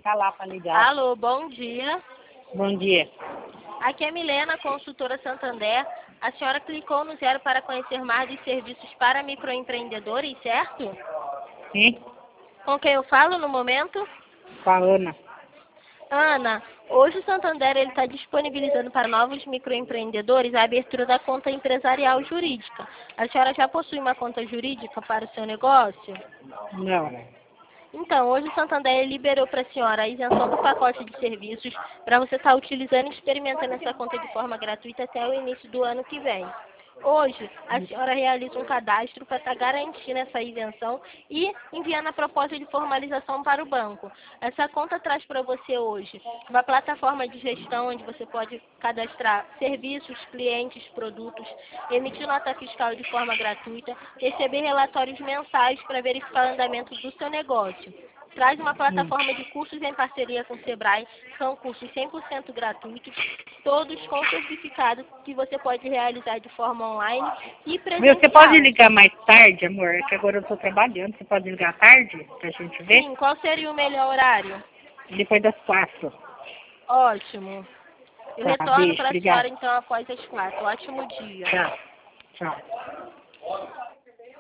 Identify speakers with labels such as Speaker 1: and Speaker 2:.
Speaker 1: colocar lá para ligar.
Speaker 2: Alô, bom dia.
Speaker 1: Bom dia.
Speaker 2: Aqui é Milena, consultora Santander. A senhora clicou no 0 para conhecer mais dos serviços para microempreendedores, certo?
Speaker 1: Sim,
Speaker 2: Com quem eu falo no momento?
Speaker 1: com a Ana.
Speaker 2: Ana, hoje o Santander está disponibilizando para novos microempreendedores a abertura da conta empresarial jurídica. A senhora já possui uma conta jurídica para o seu negócio?
Speaker 1: Não.
Speaker 2: Então, hoje o Santander liberou para a senhora a isenção do pacote de serviços para você estar utilizando e experimentando essa conta de forma gratuita até o início do ano que vem. Hoje, a senhora realiza um cadastro para estar garantindo essa isenção e enviando a proposta de formalização para o banco. Essa conta traz para você hoje uma plataforma de gestão onde você pode cadastrar serviços, clientes, produtos, emitir nota fiscal de forma gratuita, receber relatórios mensais para verificar o andamento do seu negócio. Traz uma plataforma de cursos em parceria com o Sebrae, são cursos 100% gratuitos, todos com certificado que você pode realizar de forma online e presencial.
Speaker 1: Você pode ligar mais tarde, amor? É que agora eu estou trabalhando. Você pode ligar tarde pra gente ver?
Speaker 2: Sim, qual seria o melhor horário?
Speaker 1: Depois das 4.
Speaker 2: Ótimo. Eu
Speaker 1: Tá,
Speaker 2: retorno
Speaker 1: beijo,
Speaker 2: para a
Speaker 1: obrigada.
Speaker 2: senhora então após as 4. Ótimo dia.
Speaker 1: Tchau. Tchau.